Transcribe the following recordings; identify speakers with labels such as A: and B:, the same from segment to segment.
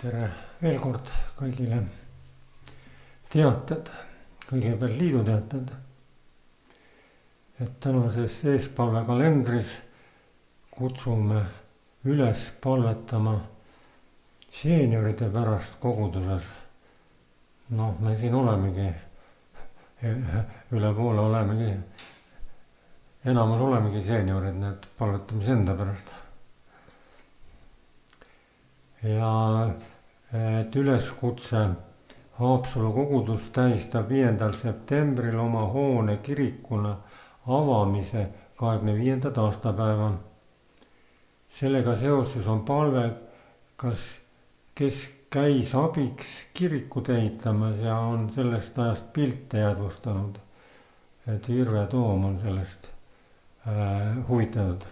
A: tere veel kord kõigile. Teated, kõigepealt liiduteated, et tänases eespalve kalendris kutsume üles palvetama seenioride pärast koguduses. Noh, me siin olemegi, üle poole olemegi, enamus olemegi seeniorid, need palvetamise enda pärast. Ja et üleskutse Haapsalu kogudus tähistab 5. septembril oma hoone kirikuna avamise 25. aastapäeva. Sellega seoses on palve, kes käis abiks kirikut ehitamas ja on sellest ajast pilte jäädvustanud. Et Virve Toom on sellest huvitatud.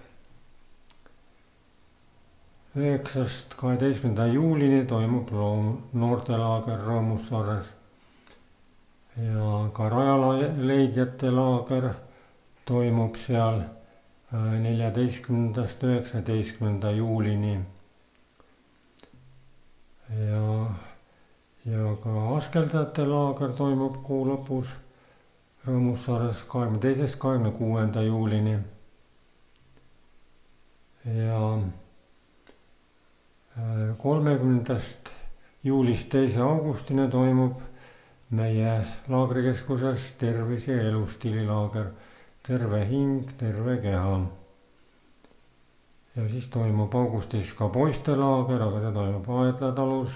A: 9.–12. juulini toimub noortelaager Rõõmussaares ja ka rajaleidjate laager toimub seal 14. 19. juulini. Ja ka askeldajate laager toimub kuu lõpus Rõõmussaares 22. 26. juulini. Ja 30. juulist 2. augustini toimub meie laagrikeskuses tervise ja elustiililaager Terve hing, terve keha. Ja siis toimub augustis ka poistelaager, aga see toimub Aedla talus.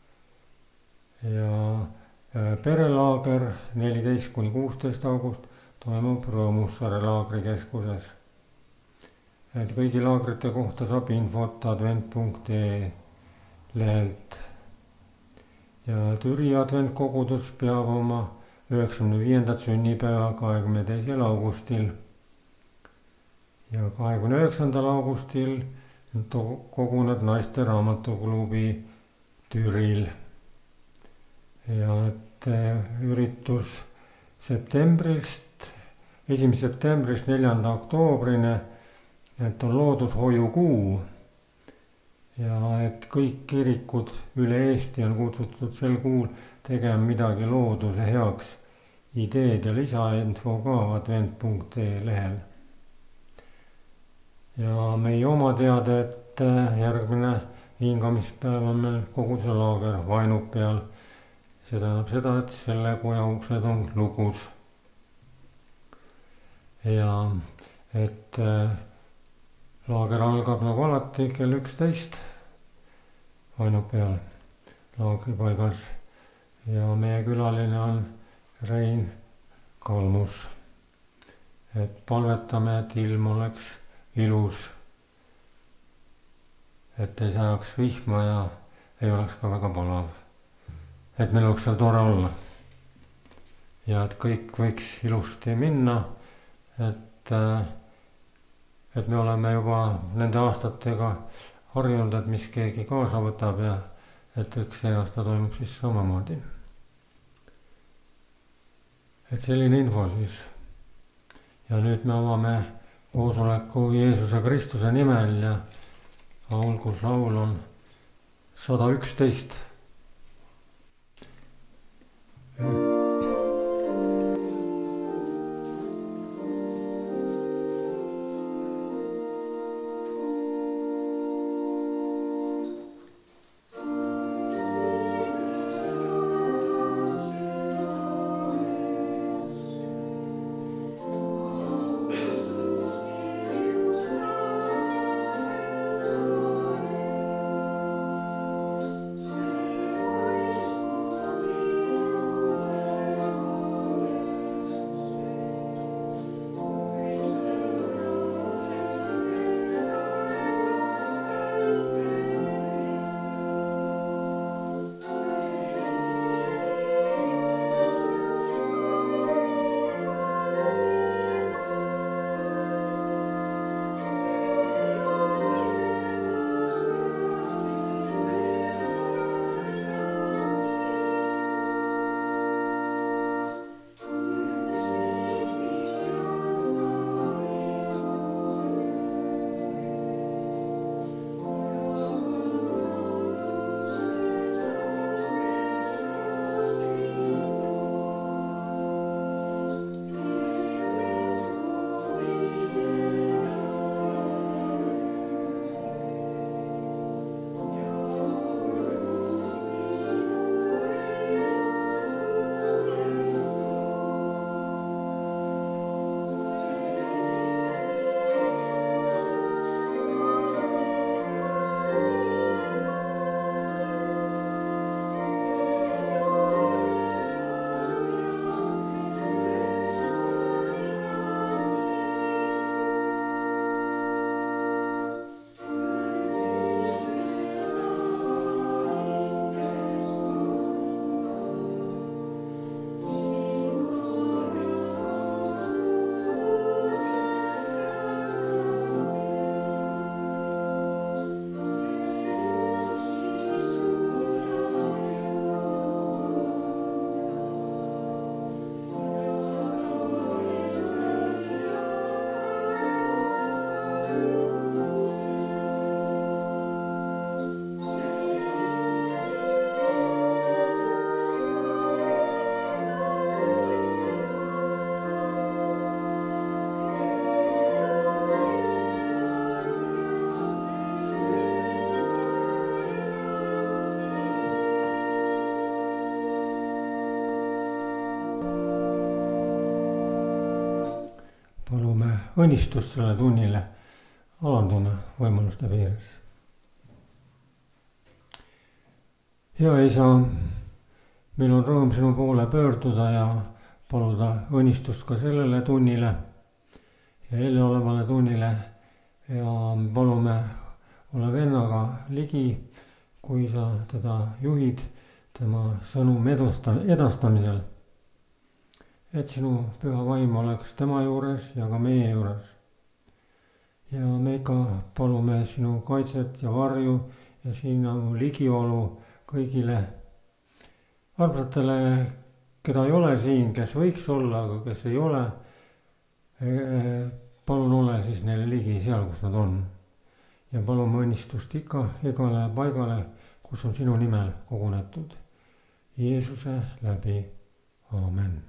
A: Ja perelaager 14.–16. august toimub Rõõmussaare laagrikeskuses. Et kõigi laagrite kohta saab infot advent.ee lehelt. Ja Türi adventkogudus peab oma 95. sünnipäeva 22. augustil. Ja 29. augustil koguneb naiste raamatuklubi Türil. Ja et üritus septembrist, 1. septembrist 4. oktoobrini, et on loodushoiukuu ja et kõik kirikud üle Eesti on kutsutud sel kuul tegema midagi looduse heaks. Ideed ja lisainfo ka advent.ee lehel. Ja meie oma teada, et järgmine hingamispäev on meil koguduse laager Vainuppeal. See tähendab seda, et selle koja uksed on lukus. Ja et laager algab nagu alati kell 11 Vainuppeal laagripaigas ja meie külaline on Rein Kalmus. Et palvetame, et ilm oleks ilus, et ei sajaks vihma ja ei oleks ka väga palav. Et meil oleks seal tore olla ja et kõik võiks ilusti minna, et me oleme juba nende aastatega harjunud, et mis keegi kaasa võtab ja et eks see aasta toimub siis samamoodi. Et selline info siis. Ja nüüd me avame koosoleku Jeesuse Kristuse nimel ja laul on 111.
B: See
A: õnnistust sellele tunnile, alandume võimaluste piires. Hea Isa, meil on rõõm sinu poole pöörduda ja paluda õnnistust ka sellele tunnile ja eelolevale tunnile ja palume ole vennaga ligi, kui sa teda juhid tema sõnum edastamisel, et sinu püha vaim oleks tema juures ja ka meie juures. Ja me ikka palume sinu kaitset ja varju ja sinu ligiolu kõigile armsatele, keda ei ole siin, kes võiks olla, aga kes ei ole. Palun ole siis neile ligi seal, kus nad on. Ja palume õnnistust ikka igale paigale, kus on sinu nimel kogunetud. Jeesuse läbi. Aamen.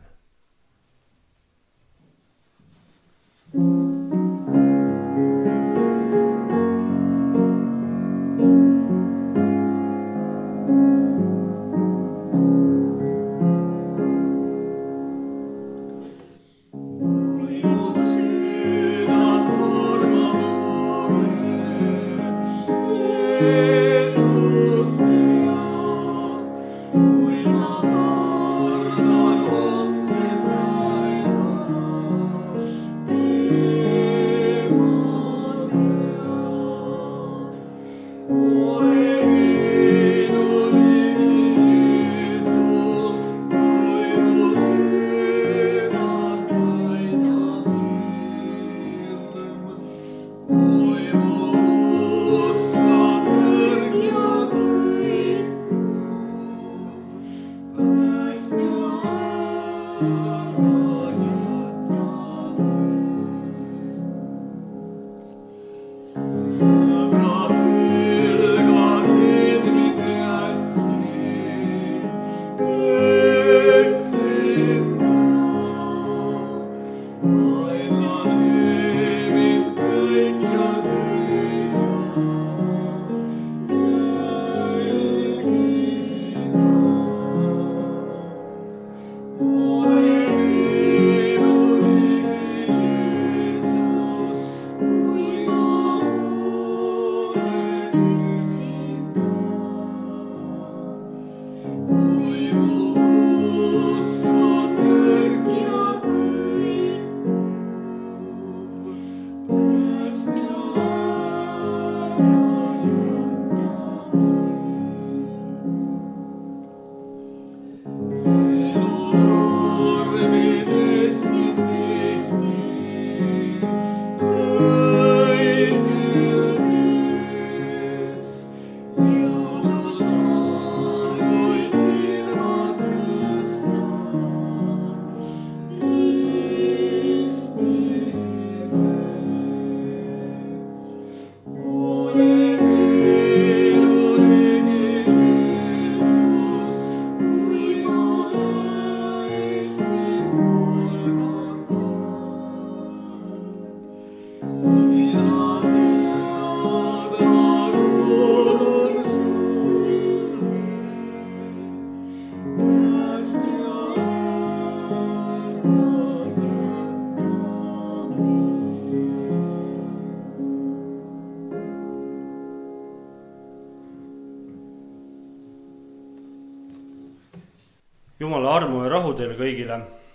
B: Jumala armu ja rahu teile kõigile.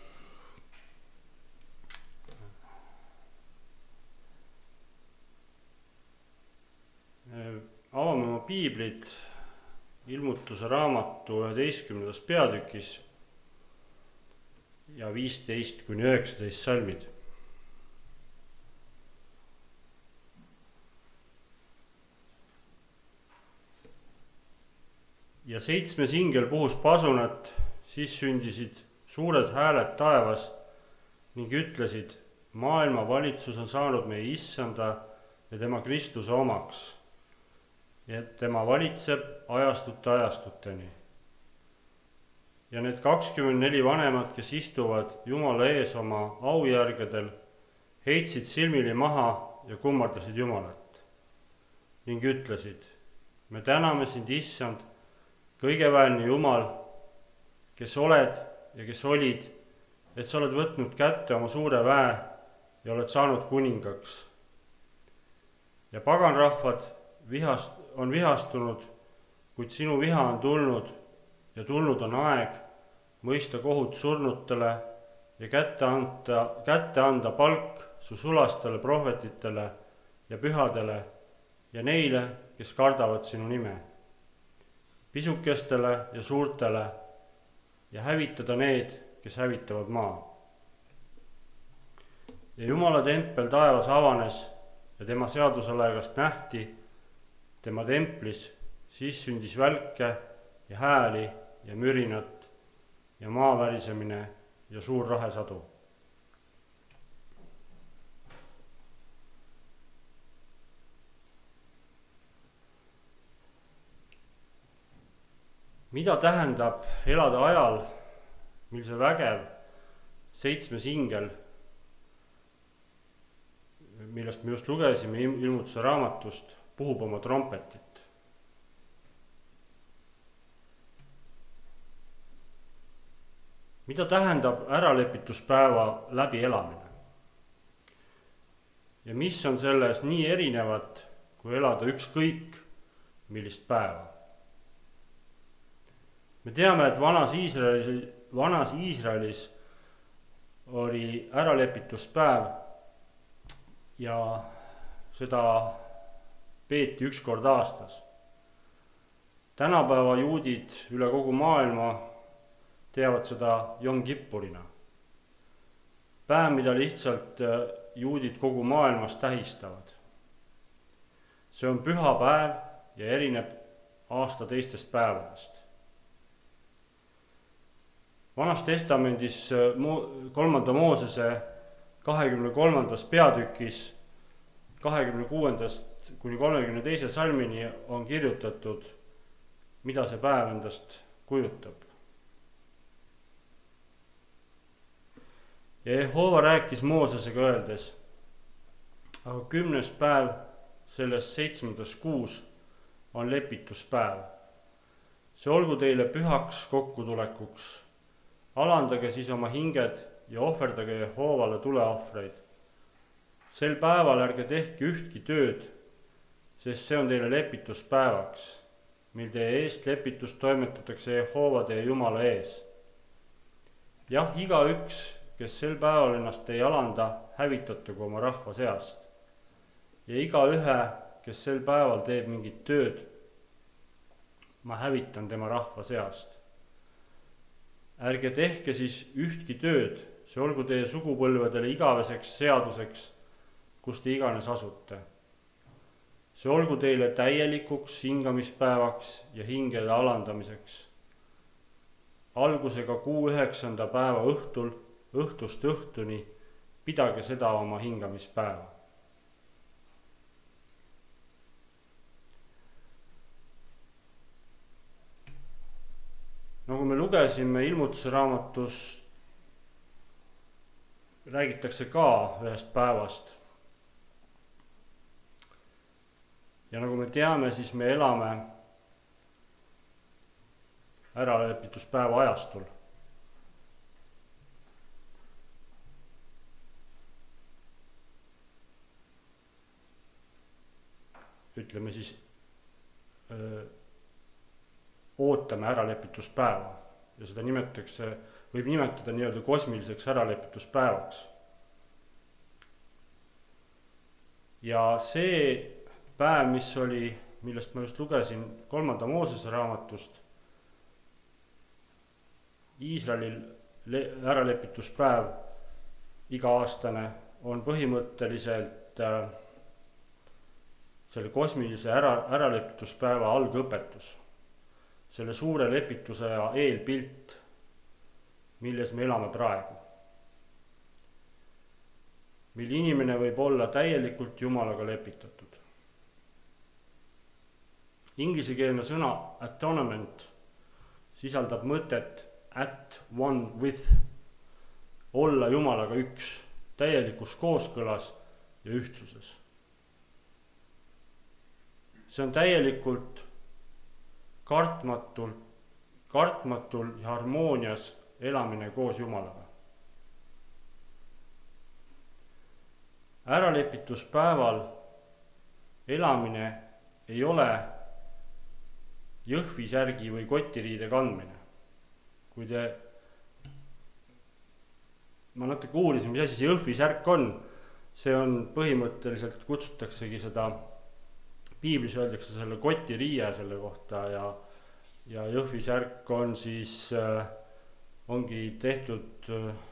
B: Avame oma piiblit Ilmutuse raamatu 11. peatükis ja 15-19 salmid. Ja 7. ingel puhus pasunat, siis sündisid suured hääled taevas ning ütlesid, maailma valitsus on saanud meie issanda ja tema Kristuse omaks, ja tema valitseb ajastute ajastuteni. Ja need 24 vanemat, kes istuvad Jumala ees oma aujärgedel, heitsid silmili maha ja kummardasid Jumalat ning ütlesid, me täname sind, issand, kõigeväelne Jumal, kes oled ja kes olid, et sa oled võtnud kätte oma suure väe ja oled saanud kuningaks. Ja paganrahvad on vihastunud, kuid sinu viha on tulnud ja tulnud on aeg mõista kohut surnutele ja kätte anda palk su sulastele prohvetitele ja pühadele ja neile, kes kardavad sinu nime, pisukestele ja suurtele ja hävitada need, kes hävitavad maa. Ja Jumala tempel taevas avanes ja tema seaduselaegast nähti tema templis, siis sündis välke ja hääli ja mürinat ja maavärisemine ja suur rahesadu. Mida tähendab elada ajal, mil see vägev 7. ingel, millest me just lugesime ilmutuse raamatust, puhub oma trompetit? Mida tähendab äralepituspäeva läbielamine? Ja mis on selles nii erinevat, kui elada ükskõik millist päeva? Me teame, et vanas Iisraelis oli äralepituspäev ja seda peeti üks kord aastas. Tänapäeva juudid üle kogu maailma teavad seda Jom Kippurina. Päev, mida lihtsalt juudid kogu maailmas tähistavad. See on püha päev ja erineb aasta teistest päevadest. Vanas testamendis 3. Moosese 23. peatükis 26. kuni 32. salmini on kirjutatud, mida see päev endast kujutab. Ja Jehova rääkis Moosesega öeldes, aga 10. päev selles 7. kuus on lepituspäev. See olgu teile pühaks kokkutulekuks. Alandage siis oma hinged ja ohverdage Jehovale tuleohvreid. Sel päeval ärge tehke ühtki tööd, sest see on teile lepituspäevaks, mil teie eest lepitust toimetatakse Jehova teie Jumala ees. Jah, igaüks, kes sel päeval ennast ei alanda, hävitatagu oma rahva seast. Ja igaühe, kes sel päeval teeb mingit tööd, ma hävitan tema rahva seast. Ärge tehke siis ühtki tööd, see olgu teie sugupõlvedele igaveseks seaduseks, kus te iganes asute. See olgu teile täielikuks hingamispäevaks ja hingede alandamiseks. Algusega kuu 9. päeva õhtust õhtuni pidage seda oma hingamispäeva. Nagu me lugesime ilmutuse raamatust, räägitakse ka ühest päevast. Ja nagu me teame, siis me elame äralepituspäeva ajastul. Ütleme siis ootame äralepituspäeva ja seda võib nimetada nii-öelda kosmiliseks äralepituspäevaks. Ja see päev, millest ma just lugesin 3. Moosese raamatust, Iisraelil äralepituspäev iga-aastane on põhimõtteliselt selle kosmilise äralepituspäeva algõpetus. Selle suure lepituse ja eelpilt, milles me elame praegu. Mil inimene võib olla täielikult Jumalaga lepitatud. Inglisekeelne sõna atonement sisaldab mõtet at one with, olla Jumalaga üks, täielikus kooskõlas ja ühtsuses. See on täielikult kartmatul ja harmoonias elamine koos Jumalaga. äralepituspäeval elamine ei ole jõhvisärgi või kotiriide kandmine. Ma natuke uurisin, mis asi see jõhvisärk on. See on põhimõtteliselt, kutsutaksegi seda, piiblis öeldakse selle kotiriie selle kohta ja jõhvisärk on siis, ongi tehtud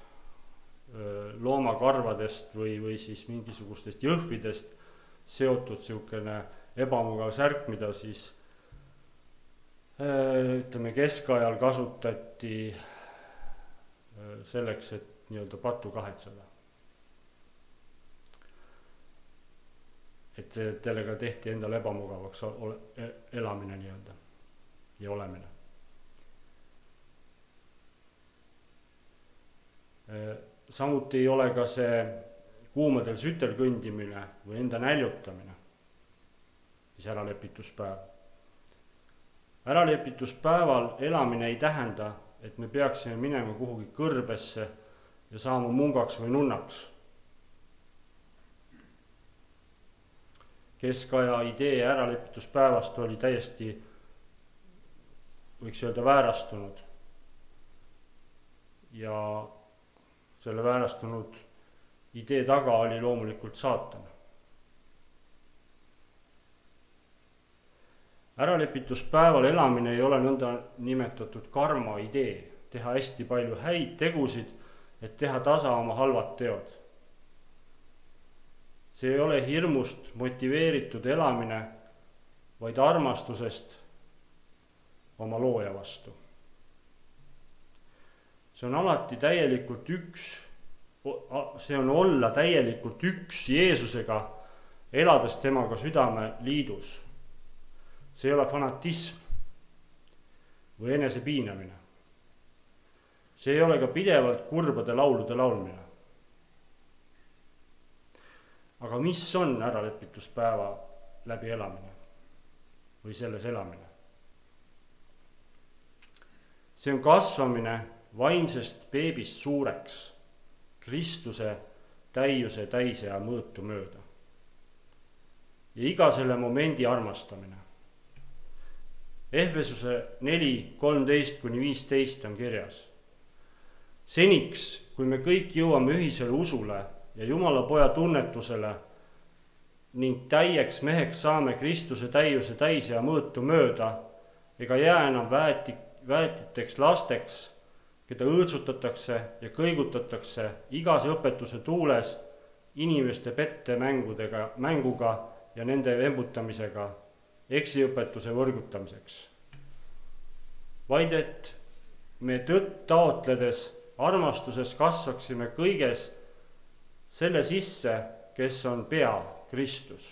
B: loomakarvadest või siis mingisugustest jõhvidest seotud niisugune ebamugav särk, mida siis ütleme keskajal kasutati selleks, et nii-öelda patu kahetseda. Et sellega tehti endale ebamugavaks elamine nii-öelda ja olemine. Samuti ei ole ka see kuumadel sütel kõndimine või enda näljutamine, mis äralepituspäev. Äralepituspäeval elamine ei tähenda, et me peaksime minema kuhugi kõrbesse ja saama mungaks või nunnaks. Keskaja idee äralepituspäevast oli täiesti, võiks öelda, väärastunud. Ja selle väärastunud idee taga oli loomulikult saatan. Äralepituspäeval elamine ei ole nõnda nimetatud karma idee, teha hästi palju häid tegusid, et teha tasa oma halvad teod. See ei ole hirmust motiveeritud elamine, vaid armastusest oma looja vastu. See on alati täielikult see on olla täielikult üks Jeesusega, elades temaga südame liidus. See ei ole fanatism või enesepiinamine. See ei ole ka pidevalt kurbade laulude laulmine. Aga mis on äralepituspäeva läbi elamine või selles elamine? See on kasvamine vaimsest beebist suureks, Kristuse täiuse täise ja mõõtu mööda. Ja iga selle momendi armastamine. Ehvesuse 4:13-15 on kirjas. Seniks, kui me kõik jõuame ühisele usule ja Jumala poja tunnetusele ning täieks meheks saame Kristuse täiuse täise ja mõõtu mööda, ega jää enam väetiteks lasteks, keda õõtsutatakse ja kõigutatakse igas õpetuse tuules inimeste mänguga ja nende vembutamisega, eksiõpetuse võrgutamiseks. Vaid et me tõtt taotledes armastuses kasvaksime kõiges selle sisse, kes on pea, Kristus.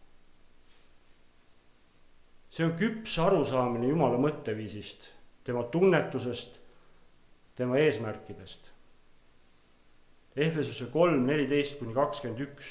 B: See on küps arusaamine Jumala mõtteviisist, tema tunnetusest, tema eesmärkidest. Ehvesuse 3:14-21.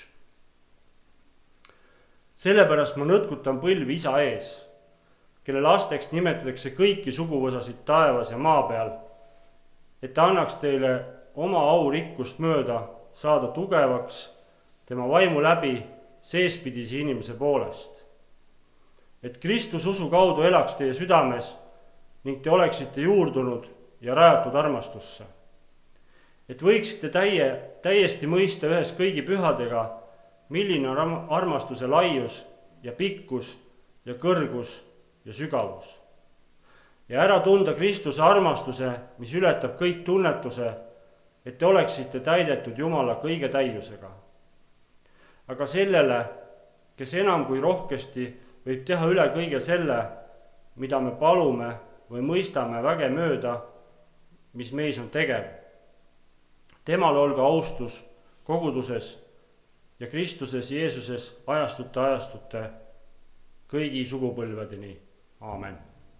B: Sellepärast ma nõtkutan põlvi isa ees, kelle lasteks nimetatakse kõiki suguvõsasid taevas ja maa peal, et ta annaks teile oma aurikkust mööda saada tugevaks tema vaimu läbi seespidise inimese poolest. Et Kristus usu kaudu elaks teie südames ning te oleksite juurdunud ja rajatud armastusse. Et võiksite täiesti mõista ühes kõigi pühadega, milline on armastuse laius ja pikkus ja kõrgus ja sügavus. Ja ära tunda Kristuse armastuse, mis ületab kõik tunnetuse, et te oleksite täidetud Jumala kõige täiusega. Aga sellele, kes enam kui rohkesti võib teha üle kõige selle, mida me palume või mõistame väge mööda, mis meis on tegev. Temale olgu austus koguduses ja Kristuses Jeesuses ajastute kõigi sugupõlvedeni. Aamen.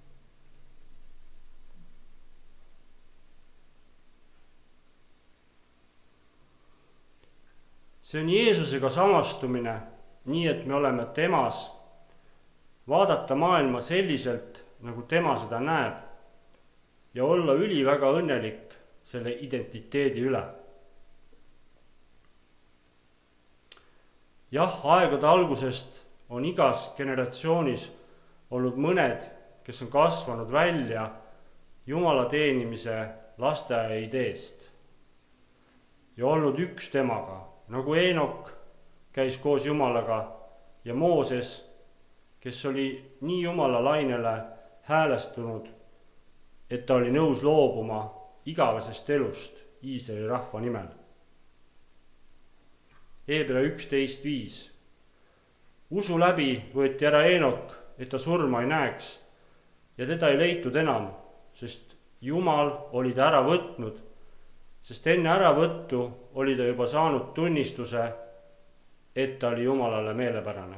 B: See on Jeesusega samastumine, nii et me oleme temas, vaadata maailma selliselt, nagu tema seda näeb, ja olla üliväga õnnelik selle identiteedi üle. jah, aegade algusest on igas generatsioonis olnud mõned, kes on kasvanud välja Jumala teenimise lasteaia ideest ja olnud üks temaga, nagu Eenok käis koos Jumalaga ja Mooses, kes oli nii Jumala lainele häälestunud, et ta oli nõus loobuma igavesest elust Iisraeli rahva nimel. Hebra 11.5. Usu läbi võeti ära Eenok, et ta surma ei näeks ja teda ei leitud enam, sest Jumal oli ta ära võtnud, sest enne äravõttu oli ta juba saanud tunnistuse, et ta oli Jumalale meelepärane.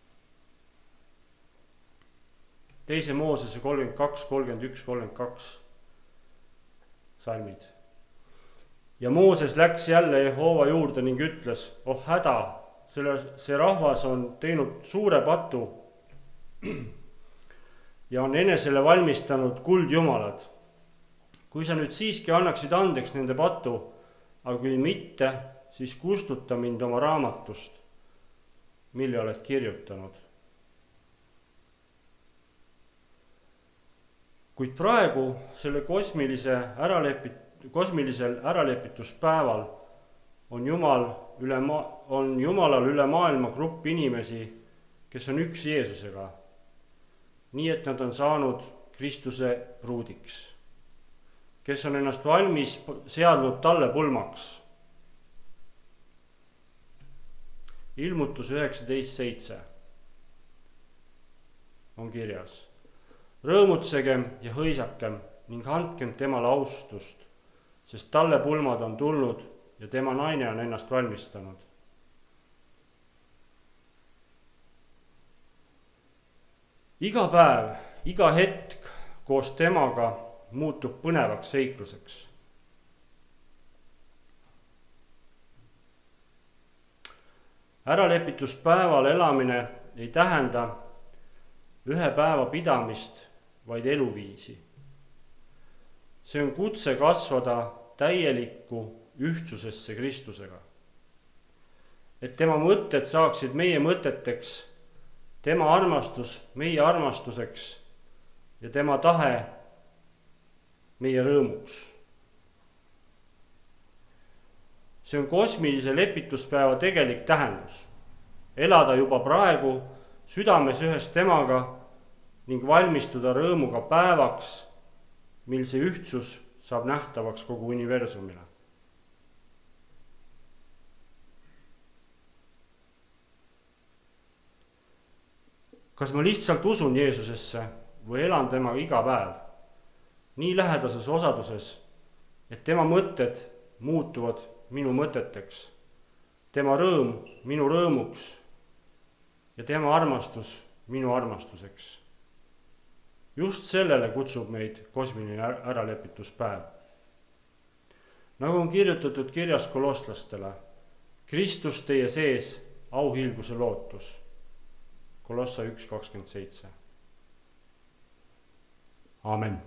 B: 2. Moosese 32, 31, 32 salmid. Ja Mooses läks jälle Jehova juurde ning ütles, oh häda, see rahvas on teinud suure patu ja on enesele valmistanud kuldjumalad. Kui sa nüüd siiski annaksid andeks nende patu, aga kui mitte, siis kustuta mind oma raamatust, mille oled kirjutanud. Kuid praegu selle kosmilisel äralepituspäeval on Jumalal üle maailma grupp inimesi, kes on üks Jeesusega, nii et nad on saanud Kristuse pruudiks, kes on ennast valmis seadnud talle pulmaks. Ilmutus 19.7 on kirjas. Rõõmutsegem ja hõisakem ning andkem temale austust, sest talle pulmad on tulnud ja tema naine on ennast valmistanud. Iga päev, iga hetk koos temaga muutub põnevaks seikluseks. Äralepituspäeval elamine ei tähenda ühe päeva pidamist, vaid eluviisi. See on kutse kasvada täielikku ühtsusesse Kristusega. Et tema mõtted saaksid meie mõteteks, tema armastus meie armastuseks ja tema tahe meie rõõmuks. See on kosmilise lepituspäeva tegelik tähendus. Elada juba praegu südames ühes temaga ning valmistuda rõõmuga päevaks, mil see ühtsus saab nähtavaks kogu universumile. Kas ma lihtsalt usun Jeesusesse või elan temaga iga päev, nii lähedases osaduses, et tema mõtted muutuvad minu mõteteks, tema rõõm minu rõõmuks ja tema armastus minu armastuseks. Just sellele kutsub meid kosmiline äralepituspäev. Nagu on kirjutatud kirjas kolosslastele, Kristus teie sees, auhiilguse lootus. Kolossa 1.27. Amen.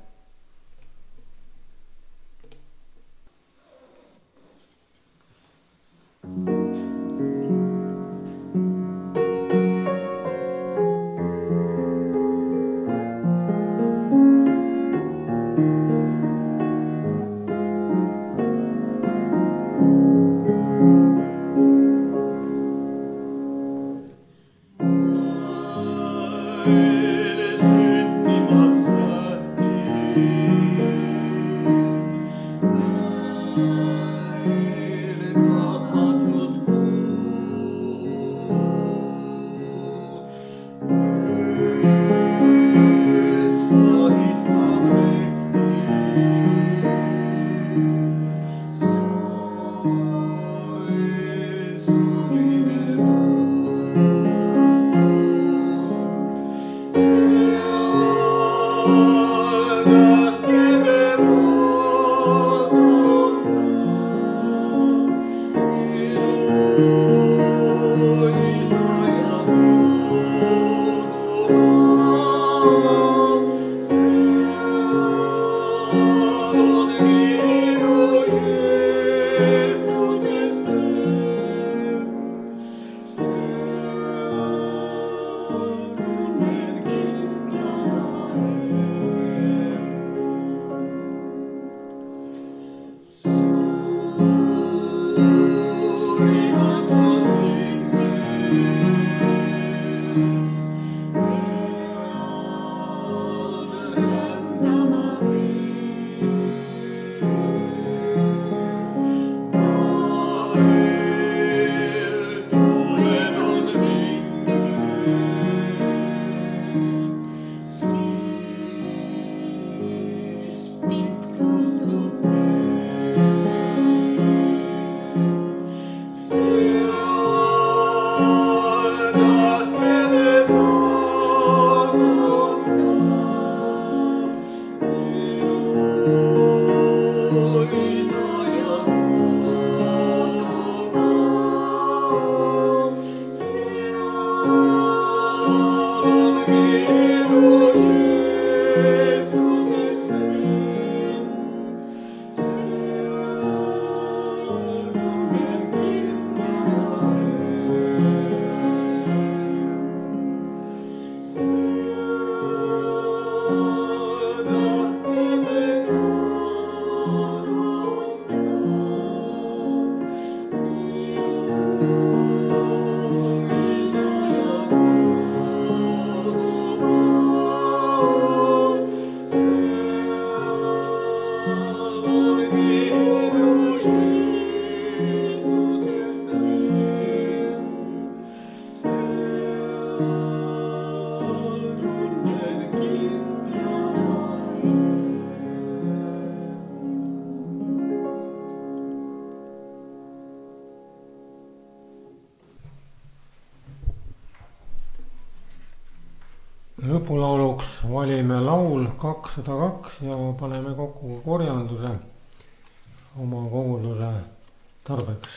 A: valime laul 202 ja paneme kokku korjanduse oma koguduse tarbeks.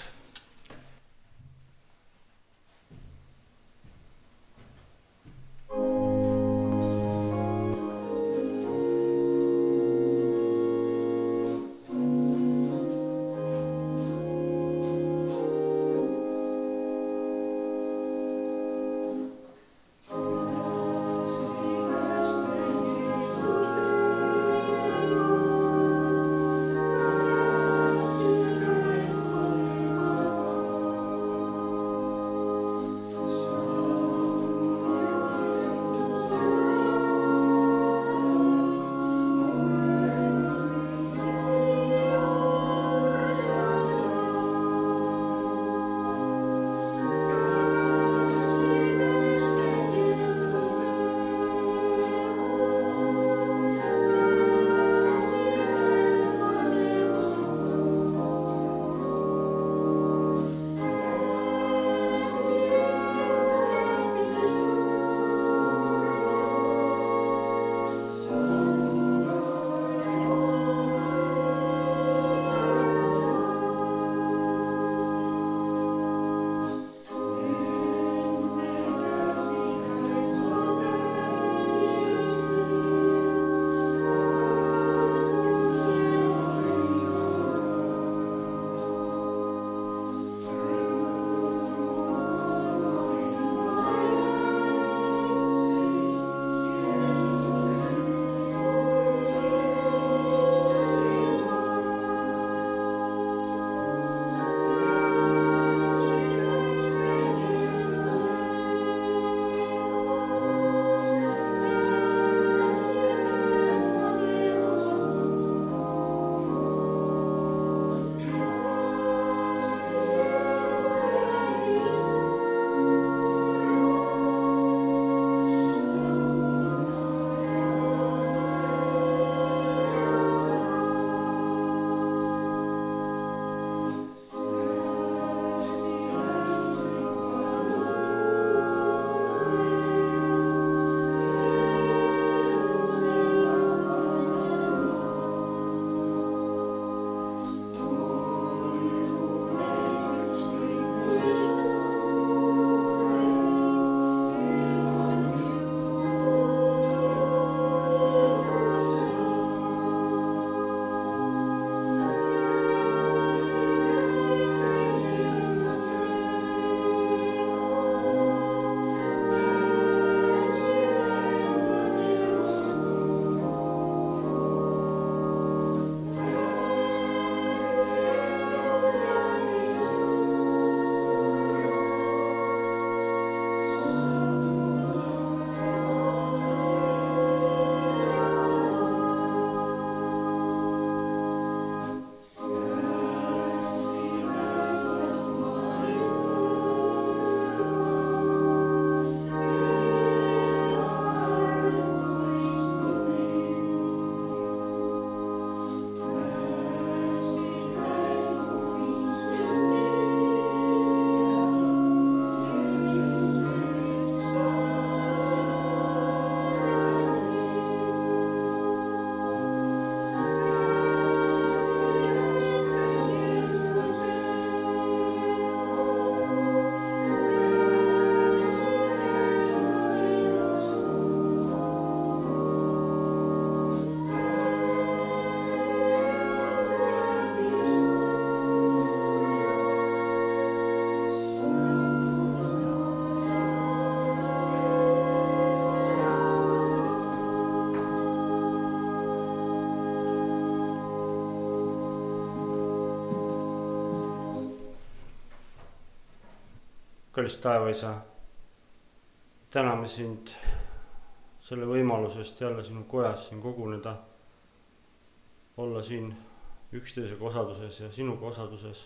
B: kallis taevaisa, täname sind selle võimalusest jälle sinu kojas siin koguneda, olla siin üksteisega osaduses ja sinuga osaduses.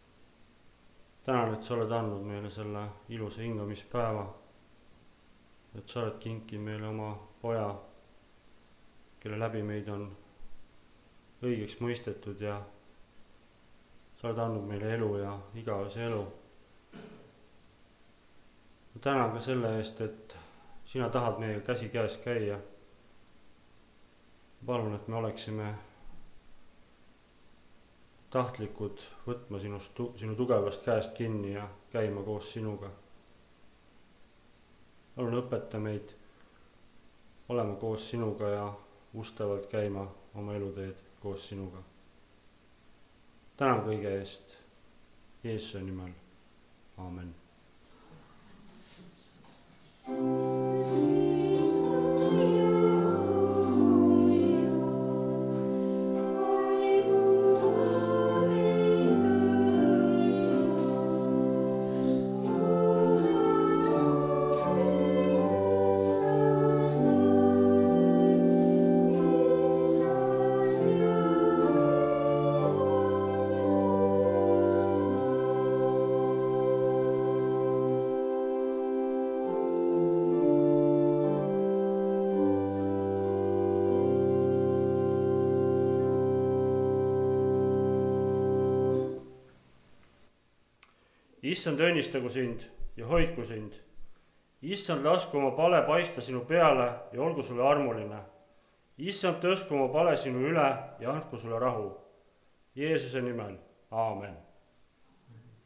B: Tänan, et sa oled andnud meile selle ilusa hingamispäeva, et sa oled kinkinud meile oma poja, kelle läbi meid on õigeks mõistetud ja sa oled andnud meile elu ja igavese elu. Ma tänan ka selle eest, et sina tahad meiega käsikäes käia palun, et me oleksime tahtlikud võtma sinu tugevast käest kinni ja käima koos sinuga. Palun õpeta meid olema koos sinuga ja ustavalt käima oma eluteed koos sinuga. Tänan kõige eest Jeesuse nimel. Aamen. Issand, õnnistagu sind ja hoidku sind. Issand, lasku oma pale paista sinu peale ja olgu sulle armuline. Issand, tõstku oma pale sinu üle ja andku sulle rahu. Jeesuse nimel, aamen.